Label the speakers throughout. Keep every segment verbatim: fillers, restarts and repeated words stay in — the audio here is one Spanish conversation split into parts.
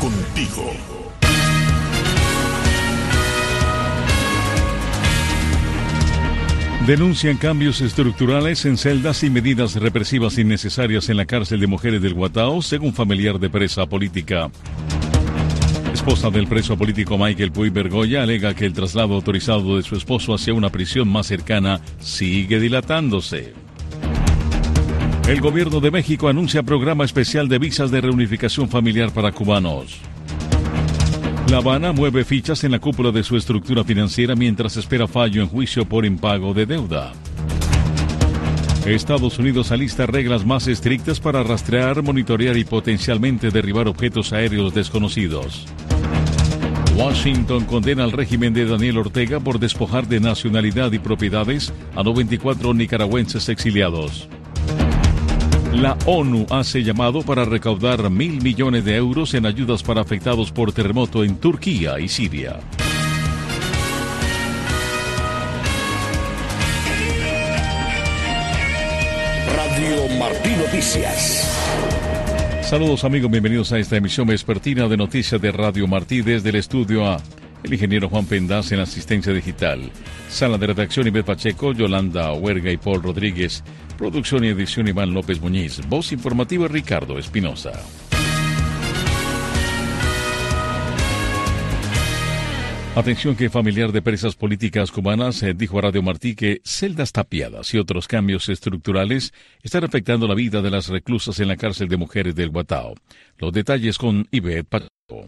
Speaker 1: contigo.
Speaker 2: Denuncian cambios estructurales en celdas y medidas represivas innecesarias en la cárcel de mujeres del Guatao, según familiar de presa política. Esposa del preso político Michael Puig Bergoya alega que el traslado autorizado de su esposo hacia una prisión más cercana sigue dilatándose. El gobierno de México anuncia programa especial de visas de reunificación familiar para cubanos. La Habana mueve fichas en la cúpula de su estructura financiera mientras espera fallo en juicio por impago de deuda. Estados Unidos alista reglas más estrictas para rastrear, monitorear y potencialmente derribar objetos aéreos desconocidos. Washington condena al régimen de Daniel Ortega por despojar de nacionalidad y propiedades a noventa y cuatro nicaragüenses exiliados. La ONU hace llamado para recaudar mil millones de euros en ayudas para afectados por terremoto en Turquía y Siria.
Speaker 1: Radio Martí Noticias.
Speaker 2: Saludos amigos, bienvenidos a esta emisión vespertina de noticias de Radio Martí. Desde el estudio A, el ingeniero Juan Pendaz en asistencia digital. Sala de redacción Ivette Pacheco, Yolanda Huerga y Paul Rodríguez. Producción y edición Iván López Muñiz. Voz informativa Ricardo Espinosa. Atención que familiar de presas políticas cubanas eh, dijo a Radio Martí que celdas tapiadas y otros cambios estructurales están afectando la vida de las reclusas en la cárcel de mujeres del Guatao. Los detalles con Ivette Pacheco.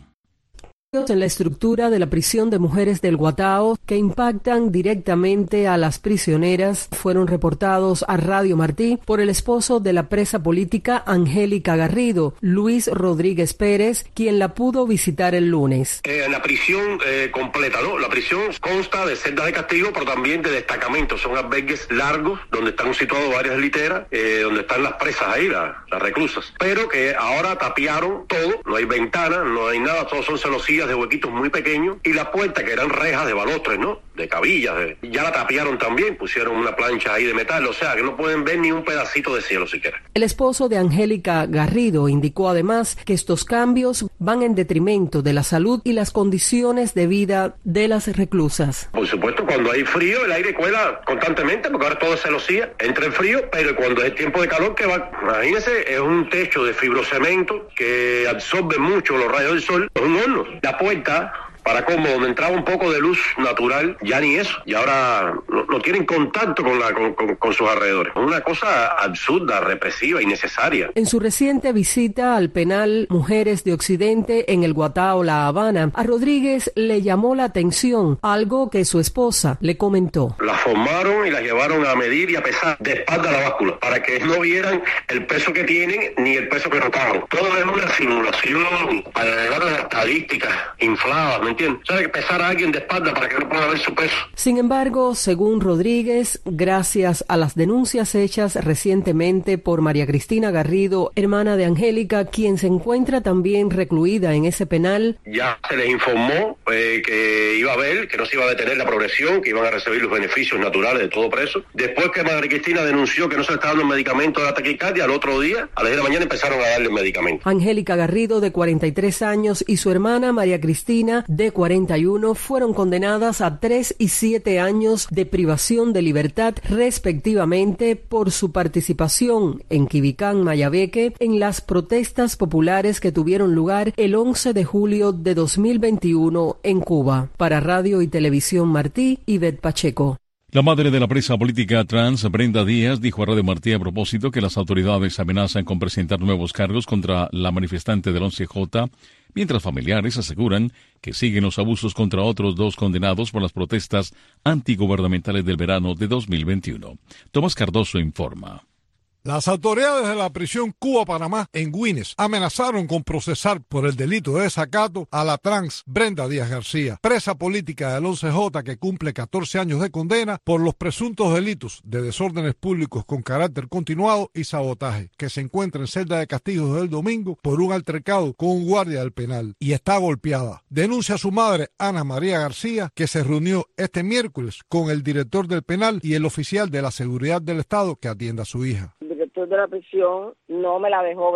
Speaker 3: En la estructura de la prisión de mujeres del Guatao que impactan directamente a las prisioneras fueron reportados a Radio Martí por el esposo de la presa política Angélica Garrido, Luis Rodríguez Pérez, quien la pudo visitar el lunes.
Speaker 4: Eh, la prisión eh, completa, ¿no? La prisión consta de celdas de castigo, pero también de destacamentos. Son albergues largos donde están situados varias literas, eh, donde están las presas ahí, la, las reclusas. Pero que ahora tapiaron todo, no hay ventanas, no hay nada, todos son celosías de huequitos muy pequeños, y las puertas que eran rejas de balostres, ¿no? De cabillas, de... ya la tapiaron también, pusieron una plancha ahí de metal, o sea que no pueden ver ni un pedacito de cielo siquiera.
Speaker 3: El esposo de Angélica Garrido indicó además que estos cambios van en detrimento de la salud y las condiciones de vida de las reclusas.
Speaker 4: Por supuesto, cuando hay frío el aire cuela constantemente, porque ahora todo es celosía, entra el frío, pero cuando es tiempo de calor que va, imagínense, es un techo de fibrocemento que absorbe mucho los rayos del sol, es un horno. La puerta, para cómo, donde entraba un poco de luz natural, ya ni eso, y ahora no, no tienen contacto con, la, con, con, con sus alrededores. Una cosa absurda, represiva, innecesaria.
Speaker 3: En su reciente visita al penal Mujeres de Occidente en el Guatao, La Habana, a Rodríguez le llamó la atención algo que su esposa le comentó.
Speaker 4: Las formaron y las llevaron a medir y a pesar de espalda a la báscula, para que no vieran el peso que tienen ni el peso que rotaron. Todo es una simulación para llegar a las estadísticas infladas, ¿me entiendes? O sea, hay que pesar a alguien de espalda para que no pueda ver su peso.
Speaker 3: Sin embargo, según Rodríguez, gracias a las denuncias hechas recientemente por María Cristina Garrido, hermana de Angélica, quien se encuentra también recluida en ese penal,
Speaker 4: ya se les informó eh, que iba a haber, que no se iba a detener la progresión, que iban a recibir los beneficios naturales de todo preso. Después que María Cristina denunció que no se le estaba dando el medicamento de la taquicardia, al otro día, a las diez de la mañana, empezaron a darle el medicamento.
Speaker 3: Angélica Garrido, de cuarenta y tres años, y su hermana María Cristina, de cuarenta y uno, fueron condenadas a tres y siete años de privación de libertad, respectivamente, por su participación en Quibicán, Mayabeque, en las protestas populares que tuvieron lugar el once de julio de dos mil veintiuno en Cuba. Para Radio y Televisión Martí, Ivette Pacheco.
Speaker 2: La madre de la presa política trans, Brenda Díaz, dijo a Radio Martí a propósito que las autoridades amenazan con presentar nuevos cargos contra la manifestante del once J, mientras familiares aseguran que siguen los abusos contra otros dos condenados por las protestas antigubernamentales del verano de dos mil veintiuno. Tomás Cardoso informa.
Speaker 5: Las autoridades de la prisión Cuba-Panamá en Güines amenazaron con procesar por el delito de desacato a la trans Brenda Díaz García, presa política del once J que cumple catorce años de condena por los presuntos delitos de desórdenes públicos con carácter continuado y sabotaje, que se encuentra en celda de castigo desde el domingo por un altercado con un guardia del penal y está golpeada. Denuncia a su madre, Ana María García, que se reunió este miércoles con el director del penal y el oficial de la seguridad del Estado que atiende a su hija.
Speaker 6: El director de la prisión no me la dejó ver. Yo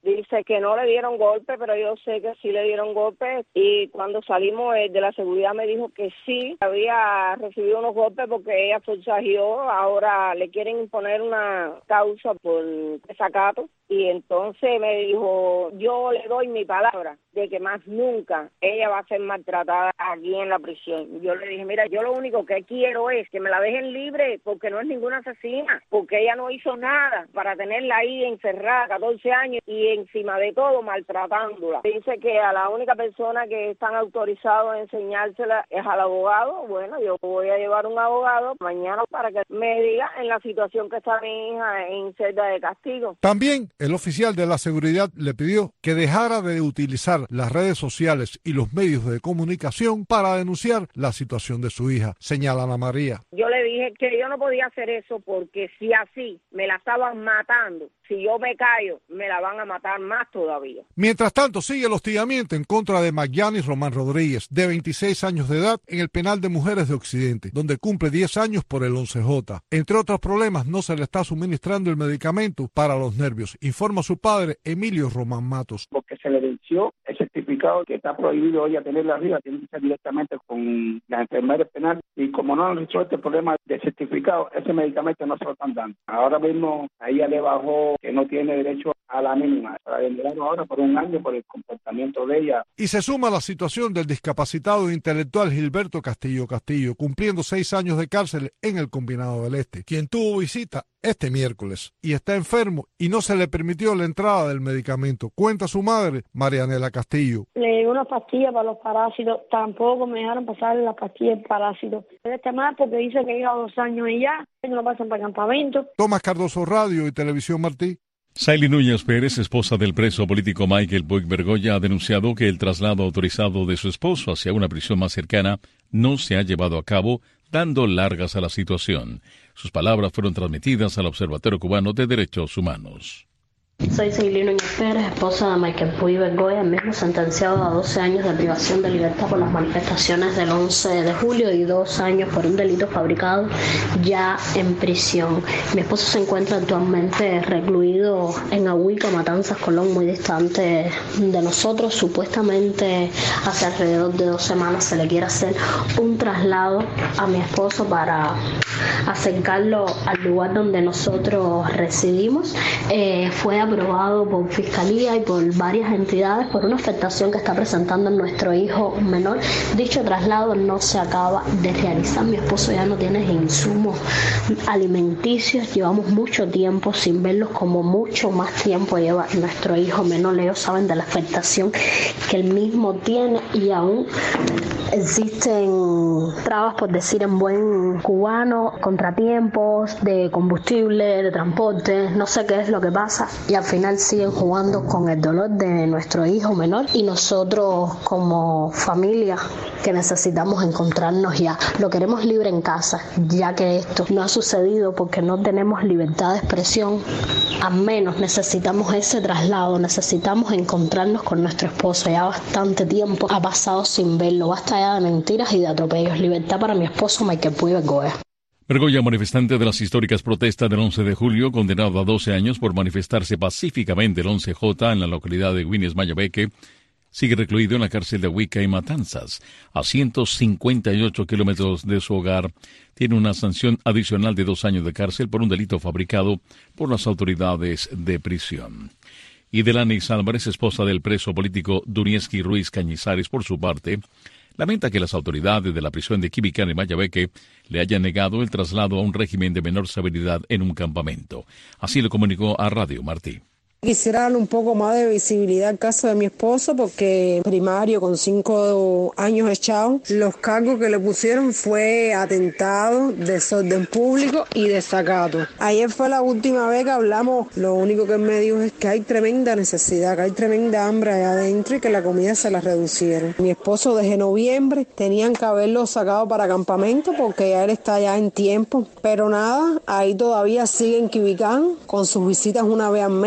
Speaker 6: Dice que no le dieron golpe, pero yo sé que sí le dieron golpe. Y cuando salimos de la seguridad me dijo que sí, había recibido unos golpes porque ella forcejeó. Ahora le quieren imponer una causa por desacato. Y entonces me dijo, yo le doy mi palabra de que más nunca ella va a ser maltratada aquí en la prisión. Yo le dije, mira, yo lo único que quiero es que me la dejen libre porque no es ninguna asesina, porque ella no hizo nada para tenerla ahí encerrada catorce años y encima de todo maltratándola. Dice que a la única persona que están autorizados a enseñársela es al abogado. Bueno, yo voy a llevar un abogado mañana para que me diga en la situación que está mi hija en celda de castigo.
Speaker 5: También el oficial de la seguridad le pidió que dejara de utilizar las redes sociales y los medios de comunicación para denunciar la situación de su hija, señala Ana María.
Speaker 6: Yo le dije que yo no podía hacer eso porque si así me la estaban matando, si yo me callo, me la van a matar más todavía.
Speaker 5: Mientras tanto, sigue el hostigamiento en contra de Magyanis Román Rodríguez, de veintiséis años de edad, en el penal de mujeres de Occidente, donde cumple diez años por el once J. Entre otros problemas, no se le está suministrando el medicamento para los nervios, informa su padre, Emilio Román Matos.
Speaker 7: Porque se le venció el certificado que está prohibido ella tenerla arriba, tiene que ser directamente con la enfermera penal, y como no han resuelto el problema del certificado, ese medicamento no se lo están dando. Ahora mismo a ella le bajó que no tiene derecho a la mínima, para venderlo ahora por un año por el comportamiento de ella.
Speaker 5: Y se suma la situación del discapacitado intelectual Gilberto Castillo Castillo, cumpliendo seis años de cárcel en el Combinado del Este, quien tuvo visita este miércoles y está enfermo y no se le permitió la entrada del medicamento. Cuenta su madre, Marianela Castillo.
Speaker 8: Le di una pastilla para los parásitos, tampoco me dejaron pasar la pastilla del parásito. Este más porque dice que lleva dos años y ya, no lo pasan para el campamento.
Speaker 5: Tomás Cardoso, Radio y Televisión Martí.
Speaker 2: Saily Núñez Pérez, esposa del preso político Michael Puig Bergoya, ha denunciado que el traslado autorizado de su esposo hacia una prisión más cercana no se ha llevado a cabo, dando largas a la situación. Sus palabras fueron transmitidas al Observatorio Cubano de Derechos Humanos.
Speaker 9: Soy Saily Núñez Pérez, esposa de Michael Puig Bergoya, el mismo sentenciado a doce años de privación de libertad por las manifestaciones del once de julio y dos años por un delito fabricado ya en prisión. Mi esposo se encuentra actualmente recluido en Ahuica, Matanzas, Colón, muy distante de nosotros. Supuestamente hace alrededor de dos semanas se le quiere hacer un traslado a mi esposo para acercarlo al lugar donde nosotros residimos. Eh, fue aprobado por Fiscalía y por varias entidades por una afectación que está presentando nuestro hijo menor. Dicho traslado no se acaba de realizar. Mi esposo ya no tiene insumos alimenticios. Llevamos mucho tiempo sin verlos, como mucho más tiempo lleva nuestro hijo menor. Ellos saben de la afectación que él mismo tiene y aún existen trabas, por decir en buen cubano, contratiempos de combustible, de transporte, no sé qué es lo que pasa. Y al final siguen jugando con el dolor de nuestro hijo menor y nosotros como familia que necesitamos encontrarnos ya. Lo queremos libre en casa, ya que esto no ha sucedido porque no tenemos libertad de expresión. Al menos necesitamos ese traslado, necesitamos encontrarnos con nuestro esposo. Ya bastante tiempo ha pasado sin verlo, basta ya de mentiras y de atropellos. Libertad para mi esposo Michael Puig Bergoya.
Speaker 2: Bergoya, manifestante de las históricas protestas del once de julio, condenado a doce años por manifestarse pacíficamente el once J en la localidad de Güines, Mayabeque, sigue recluido en la cárcel de Ahuica y Matanzas, a ciento cincuenta y ocho kilómetros de su hogar. Tiene una sanción adicional de dos años de cárcel por un delito fabricado por las autoridades de prisión. Y Delanis Álvarez, esposa del preso político Dunieski Ruiz Cañizares, por su parte, lamenta que las autoridades de la prisión de Quibicán y Mayabeque le hayan negado el traslado a un régimen de menor severidad en un campamento. Así lo comunicó a Radio Martí.
Speaker 10: Quisiera darle un poco más de visibilidad al caso de mi esposo porque primario con cinco años echado, los cargos que le pusieron fue atentado, desorden público y desacato. Ayer fue la última vez que hablamos, lo único que él me dijo es que hay tremenda necesidad, que hay tremenda hambre allá adentro y que la comida se la reducieron. Mi esposo desde noviembre tenían que haberlo sacado para campamento porque ya él está ya en tiempo, pero nada, ahí todavía sigue en Quibicán con sus visitas una vez al mes.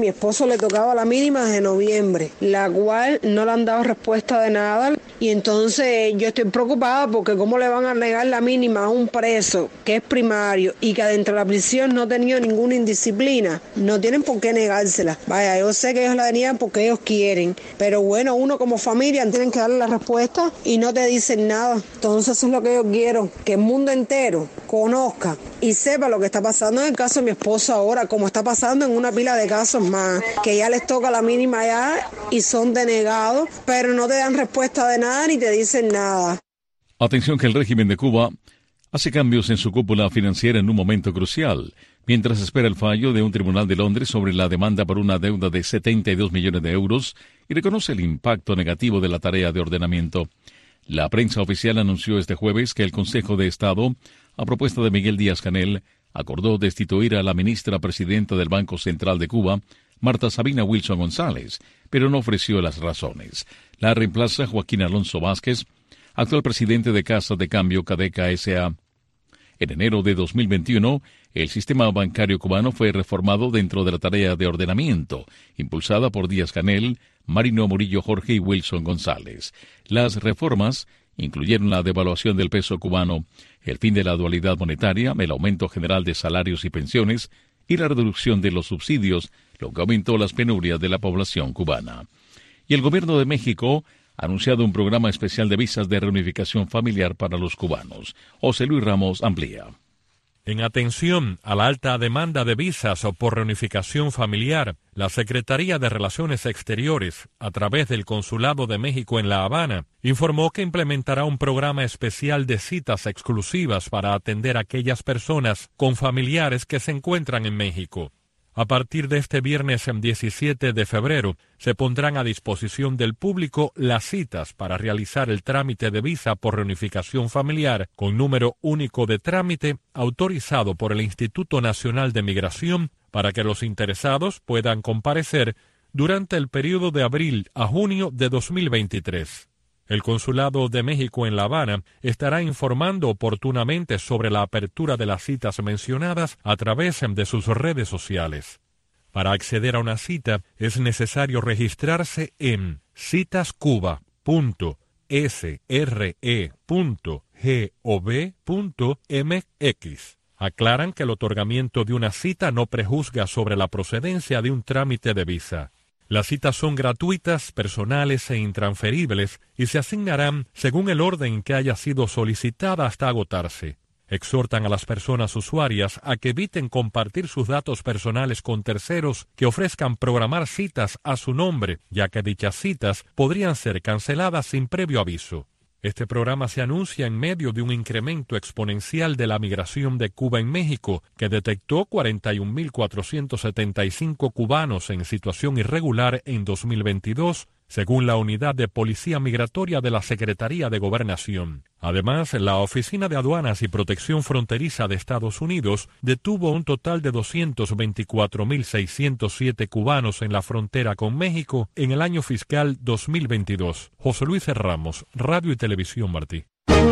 Speaker 10: Mi esposo le tocaba la mínima desde noviembre, la cual no le han dado respuesta de nada. Y entonces yo estoy preocupada porque cómo le van a negar la mínima a un preso que es primario y que adentro de la prisión no ha tenido ninguna indisciplina. No tienen por qué negársela. Vaya, yo sé que ellos la tenían porque ellos quieren. Pero bueno, uno como familia tienen que darle la respuesta y no te dicen nada. Entonces eso es lo que yo quiero, que el mundo entero conozca y sepa lo que está pasando en el caso de mi esposo ahora, como está pasando en una pila de casos más, que ya les toca la mínima ya y son denegados, pero no te dan respuesta de nada ni te dicen nada.
Speaker 2: Atención que el régimen de Cuba hace cambios en su cúpula financiera en un momento crucial, mientras espera el fallo de un tribunal de Londres sobre la demanda por una deuda de setenta y dos millones de euros y reconoce el impacto negativo de la tarea de ordenamiento. La prensa oficial anunció este jueves que el Consejo de Estado, a propuesta de Miguel Díaz-Canel, acordó destituir a la ministra presidenta del Banco Central de Cuba, Marta Sabina Wilson González, pero no ofreció las razones. La reemplaza Joaquín Alonso Vázquez, actual presidente de Casa de Cambio Cadeca S A En enero de dos mil veintiuno, el sistema bancario cubano fue reformado dentro de la tarea de ordenamiento, impulsada por Díaz-Canel, Marino Murillo Jorge y Wilson González. Las reformas incluyeron la devaluación del peso cubano, el fin de la dualidad monetaria, el aumento general de salarios y pensiones y la reducción de los subsidios, lo que aumentó las penurias de la población cubana. Y el gobierno de México ha anunciado un programa especial de visas de reunificación familiar para los cubanos. José Luis Ramos amplía.
Speaker 11: En atención a la alta demanda de visas o por reunificación familiar, la Secretaría de Relaciones Exteriores, a través del Consulado de México en La Habana, informó que implementará un programa especial de citas exclusivas para atender a aquellas personas con familiares que se encuentran en México. A partir de este viernes diecisiete de febrero, se pondrán a disposición del público las citas para realizar el trámite de visa por reunificación familiar con número único de trámite autorizado por el Instituto Nacional de Migración para que los interesados puedan comparecer durante el periodo de abril a junio de dos mil veintitrés. El Consulado de México en La Habana estará informando oportunamente sobre la apertura de las citas mencionadas a través de sus redes sociales. Para acceder a una cita es necesario registrarse en citascuba punto s r e punto gov punto m x. Aclaran que el otorgamiento de una cita no prejuzga sobre la procedencia de un trámite de visa. Las citas son gratuitas, personales e intransferibles y se asignarán según el orden que haya sido solicitada hasta agotarse. Exhortan a las personas usuarias a que eviten compartir sus datos personales con terceros que ofrezcan programar citas a su nombre, ya que dichas citas podrían ser canceladas sin previo aviso. Este programa se anuncia en medio de un incremento exponencial de la migración de Cuba en México, que detectó cuarenta y un mil cuatrocientos setenta y cinco cubanos en situación irregular en dos mil veintidós, según la Unidad de Policía Migratoria de la Secretaría de Gobernación. Además, la Oficina de Aduanas y Protección Fronteriza de Estados Unidos detuvo un total de doscientos veinticuatro mil seiscientos siete cubanos en la frontera con México en el año fiscal dos mil veintidós. José Luis Ramos, Radio y Televisión Martí.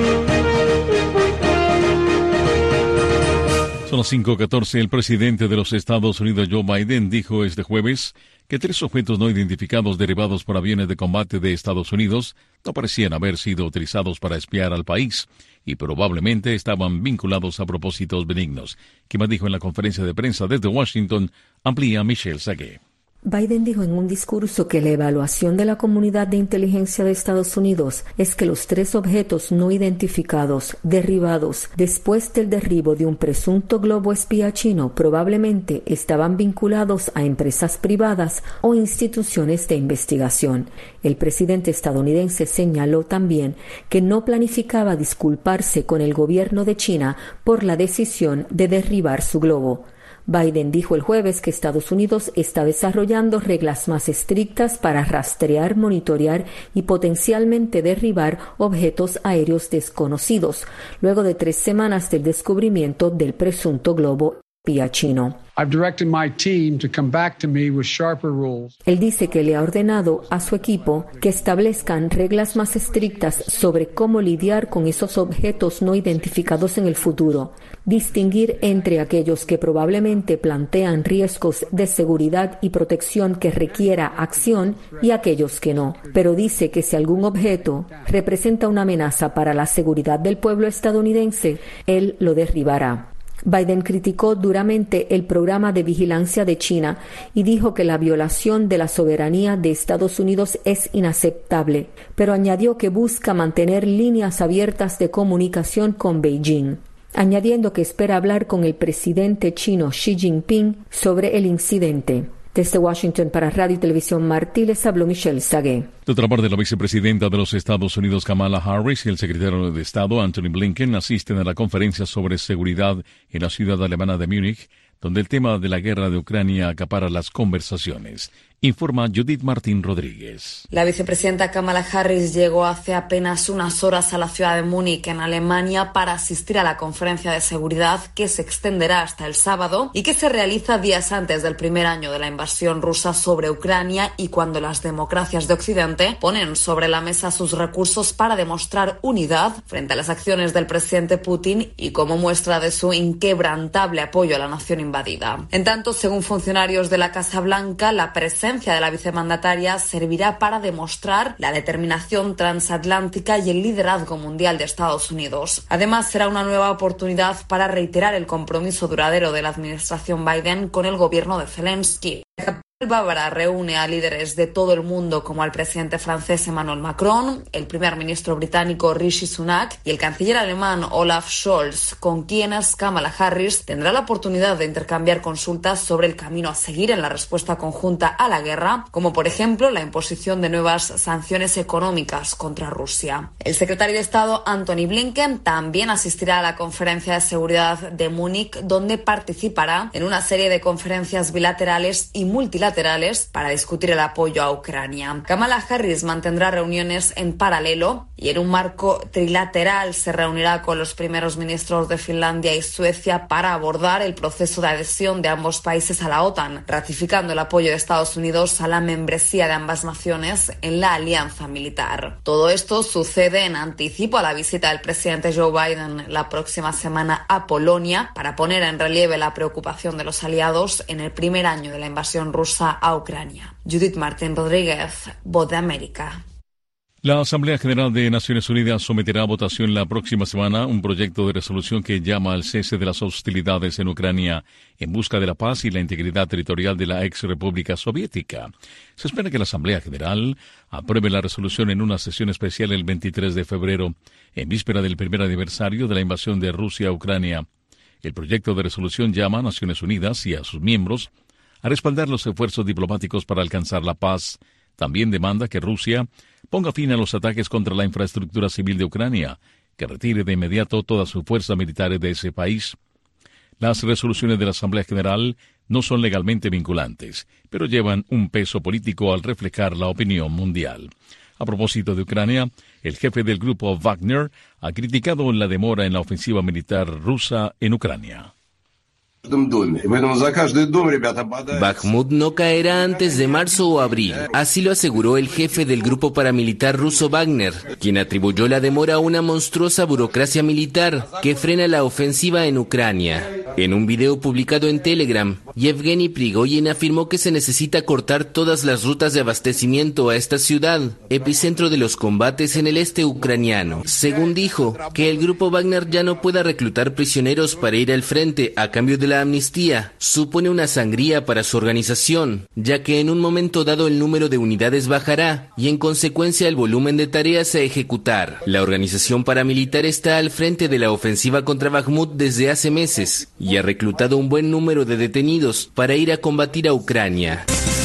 Speaker 2: Son las cinco catorce. El presidente de los Estados Unidos, Joe Biden, dijo este jueves que tres objetos no identificados derribados por aviones de combate de Estados Unidos no parecían haber sido utilizados para espiar al país y probablemente estaban vinculados a propósitos benignos. Quien más dijo en la conferencia de prensa desde Washington, amplía Michelle Sagué.
Speaker 12: Biden dijo en un discurso que la evaluación de la comunidad de inteligencia de Estados Unidos es que los tres objetos no identificados, derribados después del derribo de un presunto globo espía chino, probablemente estaban vinculados a empresas privadas o instituciones de investigación. El presidente estadounidense señaló también que no planificaba disculparse con el gobierno de China por la decisión de derribar su globo. Biden dijo el jueves que Estados Unidos está desarrollando reglas más estrictas para rastrear, monitorear y potencialmente derribar objetos aéreos desconocidos, luego de tres semanas del descubrimiento del presunto globo chino. Él dice que le ha ordenado a su equipo que establezcan reglas más estrictas sobre cómo lidiar con esos objetos no identificados en el futuro, distinguir entre aquellos que probablemente plantean riesgos de seguridad y protección que requiera acción y aquellos que no. Pero dice que si algún objeto representa una amenaza para la seguridad del pueblo estadounidense, él lo derribará. Biden criticó duramente el programa de vigilancia de China y dijo que la violación de la soberanía de Estados Unidos es inaceptable, pero añadió que busca mantener líneas abiertas de comunicación con Beijing, añadiendo que espera hablar con el presidente chino Xi Jinping sobre el incidente. Desde Washington para Radio y Televisión Martí les habló Michelle Sagué.
Speaker 2: De otra parte, la vicepresidenta de los Estados Unidos, Kamala Harris, y el secretario de Estado, Antony Blinken, asisten a la conferencia sobre seguridad en la ciudad alemana de Múnich, donde el tema de la guerra de Ucrania acapara las conversaciones. Informa Judith Martín Rodríguez.
Speaker 13: La vicepresidenta Kamala Harris llegó hace apenas unas horas a la ciudad de Múnich, en Alemania, para asistir a la conferencia de seguridad que se extenderá hasta el sábado y que se realiza días antes del primer año de la invasión rusa sobre Ucrania y cuando las democracias de Occidente ponen sobre la mesa sus recursos para demostrar unidad frente a las acciones del presidente Putin y como muestra de su inquebrantable apoyo a la nación invadida. En tanto, según funcionarios de la Casa Blanca, la presencia de la vicemandataria servirá para demostrar la determinación transatlántica y el liderazgo mundial de Estados Unidos. Además, será una nueva oportunidad para reiterar el compromiso duradero de la administración Biden con el gobierno de Zelensky. Bávara reúne a líderes de todo el mundo como al presidente francés Emmanuel Macron, el primer ministro británico Rishi Sunak y el canciller alemán Olaf Scholz, con quienes Kamala Harris tendrá la oportunidad de intercambiar consultas sobre el camino a seguir en la respuesta conjunta a la guerra, como por ejemplo la imposición de nuevas sanciones económicas contra Rusia. El secretario de Estado Antony Blinken también asistirá a la conferencia de seguridad de Múnich, donde participará en una serie de conferencias bilaterales y multilaterales para discutir el apoyo a Ucrania. Kamala Harris mantendrá reuniones en paralelo y en un marco trilateral se reunirá con los primeros ministros de Finlandia y Suecia para abordar el proceso de adhesión de ambos países a la OTAN, ratificando el apoyo de Estados Unidos a la membresía de ambas naciones en la alianza militar. Todo esto sucede en anticipo a la visita del presidente Joe Biden la próxima semana a Polonia para poner en relieve la preocupación de los aliados en el primer año de la invasión rusa a Ucrania. Judith Martín Rodríguez, Voz de América.
Speaker 2: La Asamblea General de Naciones Unidas someterá a votación la próxima semana un proyecto de resolución que llama al cese de las hostilidades en Ucrania en busca de la paz y la integridad territorial de la ex República Soviética. Se espera que la Asamblea General apruebe la resolución en una sesión especial el veintitrés de febrero, en víspera del primer aniversario de la invasión de Rusia a Ucrania. El proyecto de resolución llama a Naciones Unidas y a sus miembros a respaldar los esfuerzos diplomáticos para alcanzar la paz. También demanda que Rusia ponga fin a los ataques contra la infraestructura civil de Ucrania, que retire de inmediato toda su fuerza militar de ese país. Las resoluciones de la Asamblea General no son legalmente vinculantes, pero llevan un peso político al reflejar la opinión mundial. A propósito de Ucrania, el jefe del grupo Wagner ha criticado la demora en la ofensiva militar rusa en Ucrania.
Speaker 14: Bakhmut no caerá antes de marzo o abril, así lo aseguró el jefe del grupo paramilitar ruso Wagner, quien atribuyó la demora a una monstruosa burocracia militar que frena la ofensiva en Ucrania. En un video publicado en Telegram, Yevgeny Prigozhin afirmó que se necesita cortar todas las rutas de abastecimiento a esta ciudad, epicentro de los combates en el este ucraniano. Según dijo, que el grupo Wagner ya no pueda reclutar prisioneros para ir al frente a cambio de la amnistía supone una sangría para su organización, ya que en un momento dado el número de unidades bajará y en consecuencia el volumen de tareas a ejecutar. La organización paramilitar está al frente de la ofensiva contra Bakhmut desde hace meses y ha reclutado un buen número de detenidos para ir a combatir a Ucrania.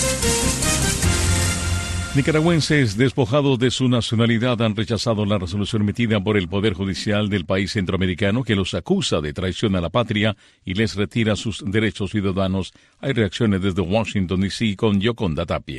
Speaker 2: Nicaragüenses despojados de su nacionalidad han rechazado la resolución emitida por el Poder Judicial del país centroamericano que los acusa de traición a la patria y les retira sus derechos ciudadanos. Hay reacciones desde Washington, D C con Yoconda Tapia.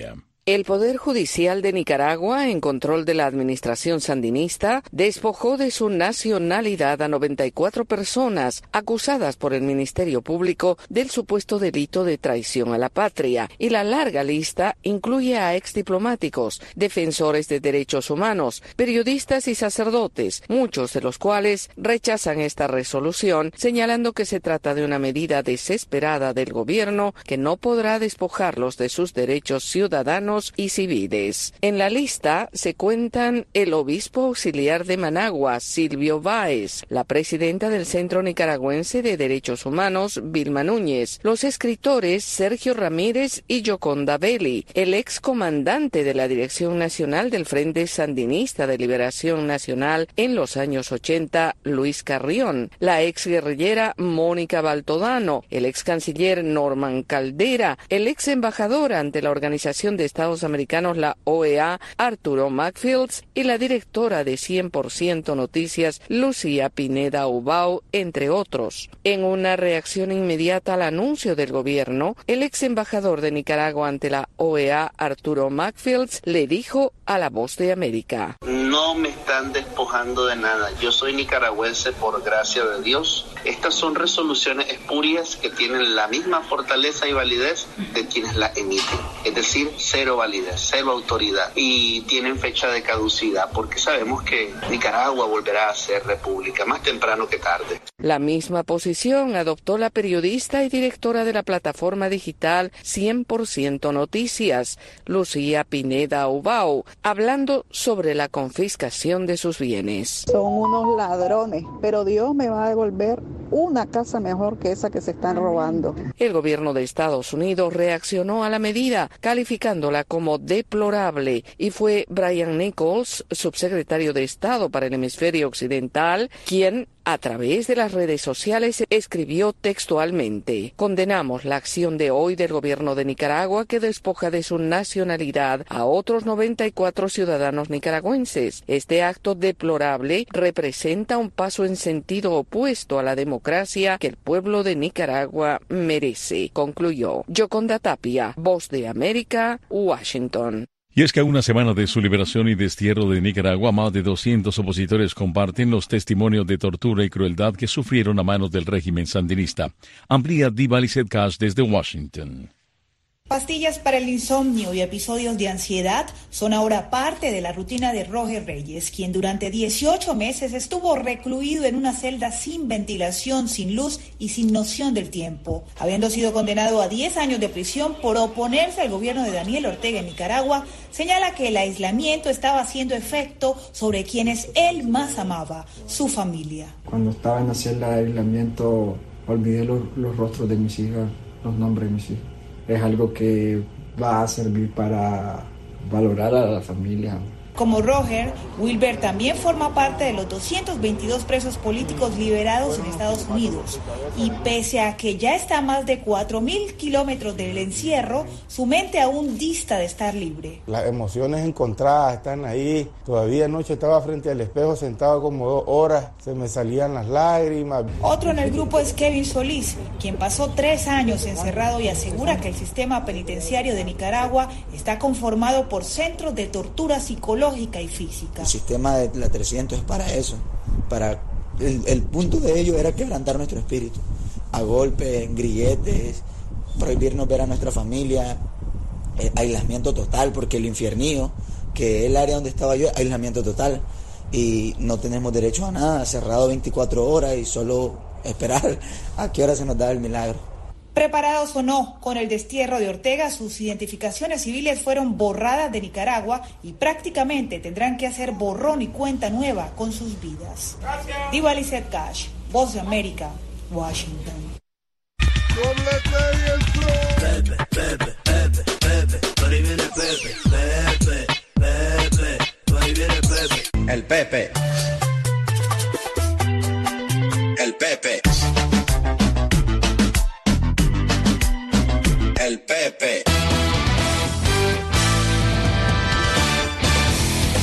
Speaker 15: El Poder Judicial de Nicaragua, en control de la administración sandinista, despojó de su nacionalidad a noventa y cuatro personas acusadas por el Ministerio Público del supuesto delito de traición a la patria, y la larga lista incluye a exdiplomáticos, defensores de derechos humanos, periodistas y sacerdotes, muchos de los cuales rechazan esta resolución, señalando que se trata de una medida desesperada del gobierno que no podrá despojarlos de sus derechos ciudadanos y civiles. En la lista se cuentan el obispo auxiliar de Managua, Silvio Báez, la presidenta del Centro Nicaragüense de Derechos Humanos, Vilma Núñez, los escritores Sergio Ramírez y Yoconda Belli, el ex comandante de la Dirección Nacional del Frente Sandinista de Liberación Nacional en los años ochenta, Luis Carrión, la ex guerrillera Mónica Baltodano, el ex canciller Norman Caldera, el ex embajador ante la Organización de Estados Americanos, la O E A, Arturo Macfields, y la directora de cien por ciento Noticias, Lucía Pineda Ubao, entre otros. En una reacción inmediata al anuncio del gobierno, el ex embajador de Nicaragua ante la O E A, Arturo Macfields, le dijo a La Voz de América:
Speaker 16: No me están despojando de nada. Yo soy nicaragüense por gracia de Dios. Estas son resoluciones espurias que tienen la misma fortaleza y validez de quienes la emiten. Es decir, cero validez, cero autoridad, y tienen fecha de caducidad, porque sabemos que Nicaragua volverá a ser república más temprano que tarde.
Speaker 15: La misma posición adoptó la periodista y directora de la plataforma digital cien por ciento Noticias, Lucía Pineda Ubao, hablando sobre la confiscación de sus bienes.
Speaker 17: Son unos ladrones, pero Dios me va a devolver una casa mejor que esa que se están robando.
Speaker 15: El gobierno de Estados Unidos reaccionó a la medida, calificándola como deplorable, y fue Brian Nichols, subsecretario de Estado para el Hemisferio Occidental, quien a través de las redes sociales escribió textualmente: condenamos la acción de hoy del gobierno de Nicaragua que despoja de su nacionalidad a otros noventa y cuatro ciudadanos nicaragüenses. Este acto deplorable representa un paso en sentido opuesto a la democracia que el pueblo de Nicaragua merece, concluyó. Yoconda Tapia, Voz de América, Washington.
Speaker 2: Y es que a una semana de su liberación y destierro de Nicaragua, más de doscientos opositores comparten los testimonios de tortura y crueldad que sufrieron a manos del régimen sandinista. Amplía Diva Lizeth Cash desde Washington.
Speaker 18: Pastillas para el insomnio y episodios de ansiedad son ahora parte de la rutina de Roger Reyes, quien durante dieciocho meses estuvo recluido en una celda sin ventilación, sin luz y sin noción del tiempo. Habiendo sido condenado a diez años de prisión por oponerse al gobierno de Daniel Ortega en Nicaragua, señala que el aislamiento estaba haciendo efecto sobre quienes él más amaba, su familia.
Speaker 19: Cuando estaba en la celda de aislamiento, olvidé los, los rostros de mis hijas, los nombres de mis hijas. Es algo que va a servir para valorar a la familia.
Speaker 18: Como Roger, Wilber también forma parte de los doscientos veintidós presos políticos liberados en Estados Unidos. Y pese a que ya está a más de cuatro mil kilómetros del encierro, su mente aún dista de estar libre.
Speaker 20: Las emociones encontradas están ahí. Todavía anoche estaba frente al espejo sentado como dos horas, se me salían las lágrimas.
Speaker 18: Otro en el grupo es Kevin Solís, quien pasó tres años encerrado y asegura que el sistema penitenciario de Nicaragua está conformado por centros de tortura psicológica y física.
Speaker 21: El sistema de la trescientos es para eso, para el, el punto de ello era quebrantar nuestro espíritu, a golpes, grilletes, prohibirnos ver a nuestra familia, eh, aislamiento total, porque el infiernío, que es el área donde estaba yo, aislamiento total, y no tenemos derecho a nada, cerrado veinticuatro horas y solo esperar a qué hora se nos da el milagro.
Speaker 18: Preparados o no, con el destierro de Ortega, sus identificaciones civiles fueron borradas de Nicaragua y prácticamente tendrán que hacer borrón y cuenta nueva con sus vidas. Diva Lizeth Cash, Voz de América, Washington.
Speaker 22: Pepe, Pepe, Pepe, Pepe, por ahí viene Pepe, Pepe, Pepe, por ahí viene Pepe.
Speaker 23: El Pepe. El Pepe. El Pepe.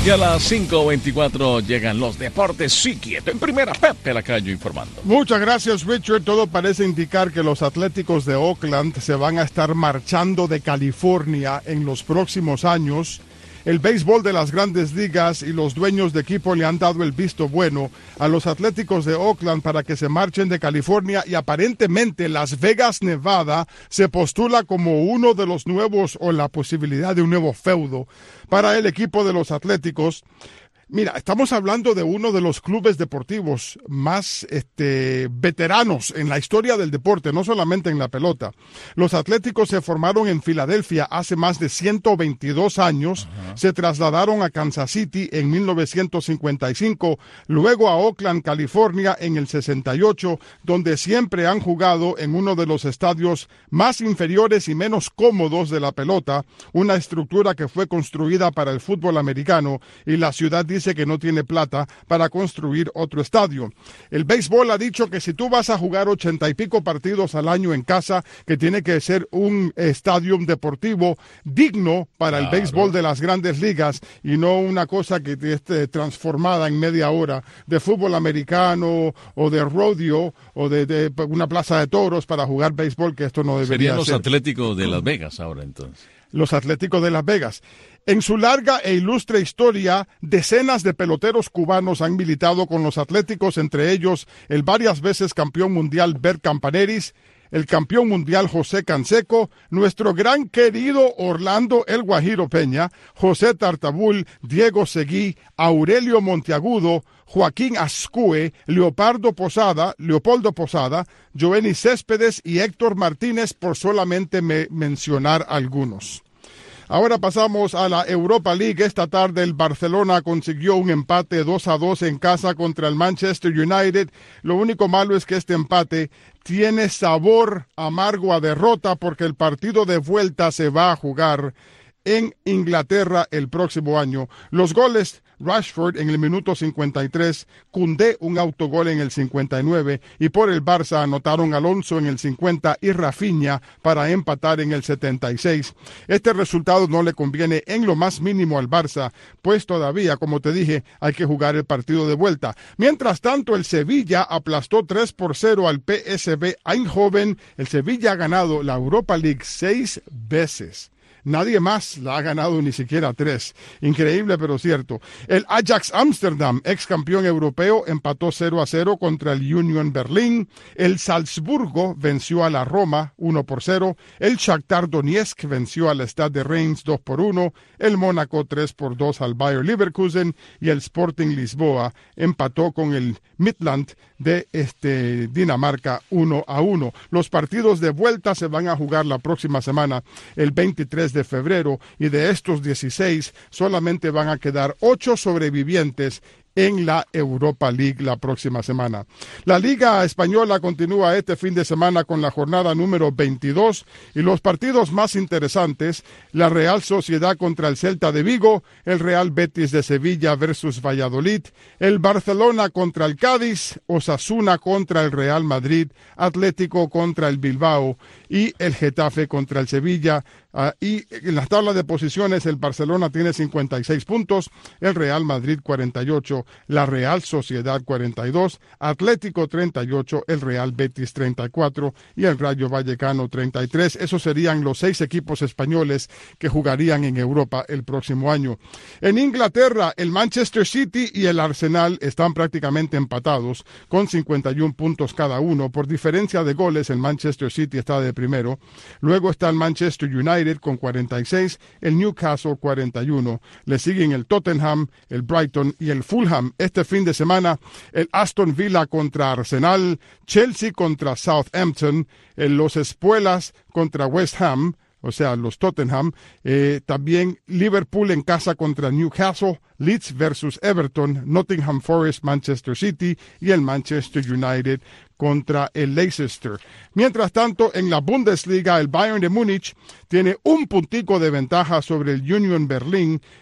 Speaker 2: Y a las cinco veinticuatro llegan los deportes. Sí, quieto. En primera, Pepe Lacayo informando.
Speaker 1: Muchas gracias, Richard. Todo parece indicar que los Atléticos de Oakland se van a estar marchando de California en los próximos años. El béisbol de las grandes ligas y los dueños de equipo le han dado el visto bueno a los Atléticos de Oakland para que se marchen de California, y aparentemente Las Vegas, Nevada, se postula como uno de los nuevos, o la posibilidad de un nuevo feudo para el equipo de los Atléticos. Mira, estamos hablando de uno de los clubes deportivos más este, veteranos en la historia del deporte, no solamente en la pelota. Los Atléticos se formaron en Filadelfia hace más de ciento veintidós años, uh-huh. Se trasladaron a Kansas City en mil novecientos cincuenta y cinco, luego a Oakland, California en el sesenta y ocho, donde siempre han jugado en uno de los estadios más inferiores y menos cómodos de la pelota, una estructura que fue construida para el fútbol americano, y la ciudad dice que no tiene plata para construir otro estadio. El béisbol ha dicho que si tú vas a jugar ochenta y pico partidos al año en casa, que tiene que ser un estadio deportivo digno para claro. el béisbol de las grandes ligas, y no una cosa que esté transformada en media hora de fútbol americano o de rodeo o de, de una plaza de toros para jugar béisbol, que esto no debería
Speaker 2: Serían los
Speaker 1: ser.
Speaker 2: Atléticos de Las Vegas ahora entonces.
Speaker 1: Los Atléticos de Las Vegas. En su larga e ilustre historia, decenas de peloteros cubanos han militado con los Atléticos, entre ellos el varias veces campeón mundial Bert Campaneris, el campeón mundial José Canseco, nuestro gran querido Orlando El Guajiro Peña, José Tartabul, Diego Seguí, Aurelio Monteagudo, Joaquín Azcue, Leopardo Posada, Leopoldo Posada, Joenny Céspedes y Héctor Martínez, por solamente me mencionar algunos. Ahora pasamos a la Europa League. Esta tarde el Barcelona consiguió un empate dos a dos en casa contra el Manchester United. Lo único malo es que este empate tiene sabor amargo a derrota, porque el partido de vuelta se va a jugar en Inglaterra el próximo año. Los goles: Rashford en el minuto cincuenta y tres, Koundé un autogol en el cincuenta y nueve, y por el Barça anotaron Alonso en el cincuenta y Rafinha para empatar en el setenta y seis. Este resultado no le conviene en lo más mínimo al Barça, pues todavía, como te dije, hay que jugar el partido de vuelta. Mientras tanto, el Sevilla aplastó tres por cero al P S V Eindhoven. El Sevilla ha ganado la Europa League seis veces. Nadie más la ha ganado, ni siquiera tres. Increíble, pero cierto. El Ajax Amsterdam, ex campeón europeo, empató cero a cero contra el Union Berlin. El Salzburgo venció a la Roma uno por cero. El Shakhtar Donetsk venció al Stade de Reims dos por uno. El Mónaco tres por dos al Bayer Leverkusen. Y el Sporting Lisboa empató con el Midland de este Dinamarca uno a uno. Los partidos de vuelta se van a jugar la próxima semana, el veintitrés de febrero, y de estos dieciséis solamente van a quedar ocho sobrevivientes en la Europa League la próxima semana. La Liga Española continúa este fin de semana con la jornada número veintidós, y los partidos más interesantes: la Real Sociedad contra el Celta de Vigo, el Real Betis de Sevilla versus Valladolid, el Barcelona contra el Cádiz, Osasuna contra el Real Madrid, Atlético contra el Bilbao y el Getafe contra el Sevilla. Uh, y en las tablas de posiciones, el Barcelona tiene cincuenta y seis puntos, el Real Madrid cuarenta y ocho, la Real Sociedad cuarenta y dos, Atlético treinta y ocho, el Real Betis treinta y cuatro y el Rayo Vallecano treinta y tres. Esos serían los seis equipos españoles que jugarían en Europa el próximo año. En Inglaterra, el Manchester City y el Arsenal están prácticamente empatados con cincuenta y uno puntos cada uno. Por diferencia de goles, el Manchester City está de primero. Luego está el Manchester United con cuarenta y seis, el Newcastle cuarenta y uno. Le siguen el Tottenham, el Brighton y el Fulham. Este fin de semana, el Aston Villa contra Arsenal, Chelsea contra Southampton, el los Espuelas contra West Ham, o sea, los Tottenham, eh, también Liverpool en casa contra Newcastle, Leeds versus Everton, Nottingham Forest, Manchester City y el Manchester United contra el Leicester. Mientras tanto, en la Bundesliga, el Bayern de Múnich tiene un puntico de ventaja sobre el Union Berlin,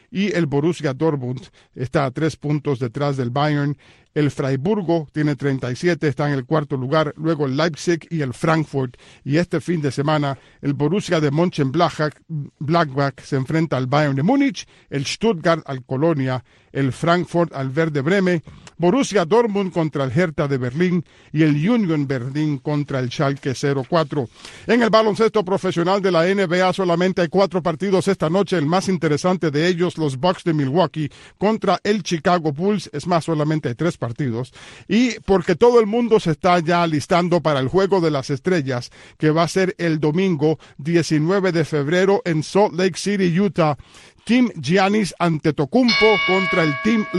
Speaker 1: y el Borussia Dortmund está a tres puntos detrás del Bayern. El Freiburgo tiene treinta y siete, está en el cuarto lugar, luego el Leipzig y el Frankfurt. Y este fin de semana, el Borussia de Mönchengladbach se enfrenta al Bayern de Múnich, el Stuttgart al Colonia, el Frankfurt al Werder Bremen, Borussia Dortmund contra el Hertha de Berlín y el Union Berlin contra el Schalke cero cuatro. En el baloncesto profesional de la N B A solamente hay cuatro partidos esta noche, el más interesante de ellos, los Bucks de Milwaukee contra el Chicago Bulls, es más, solamente hay tres partidos, y porque todo el mundo se está ya alistando para el Juego de las Estrellas, que va a ser el domingo diecinueve de febrero en Salt Lake City, Utah. Team Giannis Antetokounmpo contra el Team